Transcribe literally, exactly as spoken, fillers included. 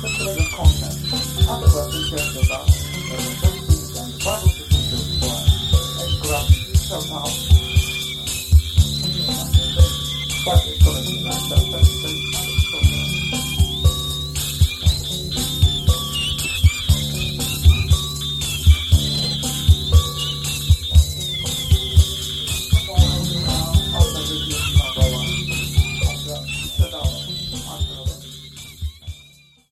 particular content, other verses just about the verses and the Bible teachers were grab somehow. But it's going to be like that.